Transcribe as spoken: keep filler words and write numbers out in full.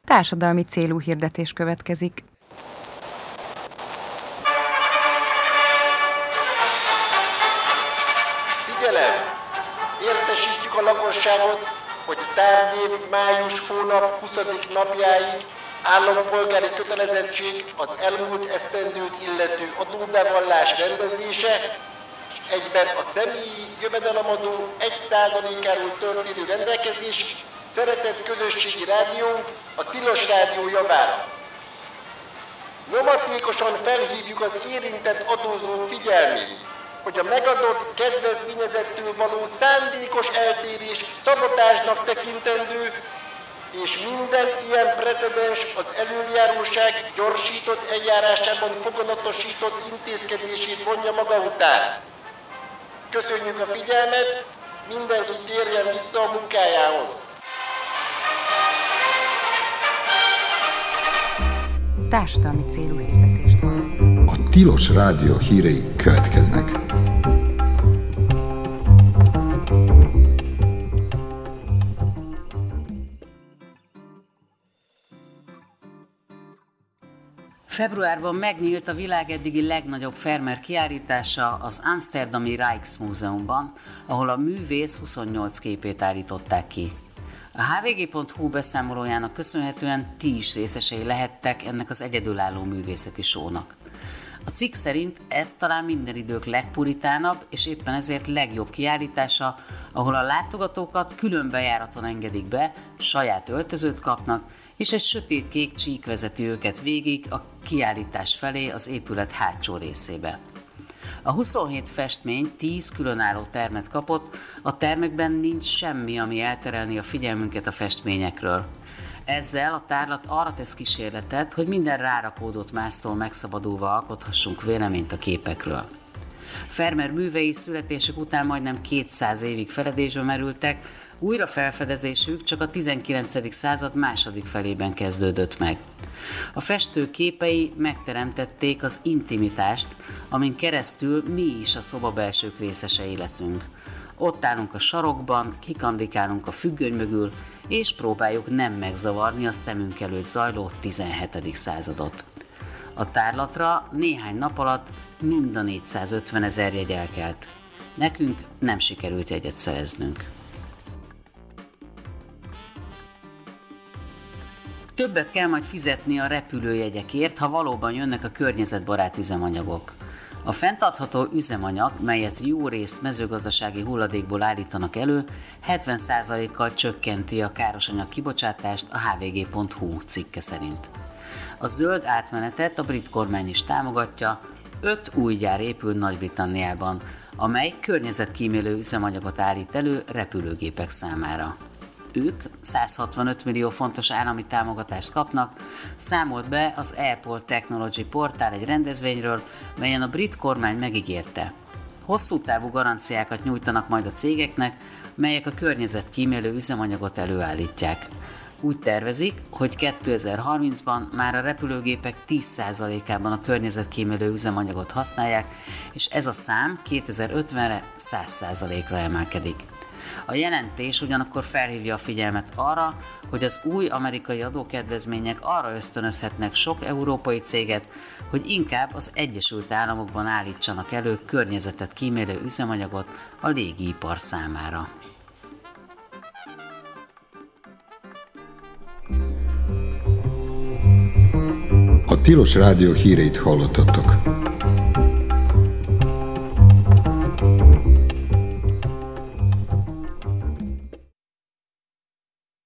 társadalmi célú hirdetés következik. Figyelem! Értesítjük a lakosságot, hogy tárgyév május hónap huszadik napjáig állampolgári kötelezettség az elmúlt esztendőt illető adóbevallás rendezése, és egyben a személyi jövedelemadó egy százalékáról történő rendelkezés szeretett közösségi rádiónk, a Tilos Rádió javára. Nyomatékosan felhívjuk az érintett adózók figyelmét, hogy a megadott kedvezményezettől való szándékos eltérés szabotásnak tekintendő, és minden ilyen precedens az elöljáróság gyorsított eljárásában foganatosított intézkedését vonja maga után. Köszönjük a figyelmet, mindenki térjen vissza a munkájához! Társadalmi célú hirdetést hallott. A Tilos Rádió hírei következnek. Februárban megnyílt a világ eddigi legnagyobb Vermeer kiállítása az amszterdami Rijksmuseumban, ahol a művész huszonnyolc képét állították ki. A há vé gé pont hú beszámolójának köszönhetően ti is részesei lehettek ennek az egyedülálló művészeti sónak. A cikk szerint ez talán minden idők legpuritánabb és éppen ezért legjobb kiállítása, ahol a látogatókat külön bejáraton engedik be, saját öltözőt kapnak, és egy sötétkék csík vezeti őket végig a kiállítás felé az épület hátsó részébe. A huszonhét festmény tíz különálló termet kapott, a termekben nincs semmi, ami elterelni a figyelmünket a festményekről. Ezzel a tárlat arra tesz kísérletet, hogy minden rárakódott másztól megszabadulva alkothassunk véleményt a képekről. Vermeer művei születésük után majdnem kétszáz évig feledésbe merültek, újra felfedezésük csak a tizenkilencedik század második felében kezdődött meg. A festő képei megteremtették az intimitást, amin keresztül mi is a szobabelsők részesei leszünk. Ott állunk a sarokban, kikandikálunk a függöny mögül, és próbáljuk nem megzavarni a szemünk előtt zajló tizenhetedik századot. A tárlatra néhány nap alatt mind a négyszázötven ezer jegy elkelt. Nekünk nem sikerült jegyet szereznünk. Többet kell majd fizetni a repülőjegyekért, ha valóban jönnek a környezetbarát üzemanyagok. A fenntartható üzemanyag, melyet jó részt mezőgazdasági hulladékból állítanak elő, hetven százalékkal csökkenti a károsanyag kibocsátást a há vé gé pont hú cikke szerint. A zöld átmenetet a brit kormány is támogatja, öt új gyár épül Nagy-Britanniában, amely környezetkímélő üzemanyagot állít elő repülőgépek számára. Ők száz hatvanöt millió fontos állami támogatást kapnak, számolt be az Airport Technology portál egy rendezvényről, melyen a brit kormány megígérte. Hosszú távú garanciákat nyújtanak majd a cégeknek, melyek a környezetkímélő üzemanyagot előállítják. Úgy tervezik, hogy kétezer-harmincban már a repülőgépek tíz százalékában a környezetkímélő üzemanyagot használják, és ez a szám kétezer-ötvenre száz százalékra emelkedik. A jelentés ugyanakkor felhívja a figyelmet arra, hogy az új amerikai adókedvezmények arra ösztönözhetnek sok európai céget, hogy inkább az Egyesült Államokban állítsanak elő környezetet kímélő üzemanyagot a légiipar számára. A Tilos Rádió híreit hallottatok.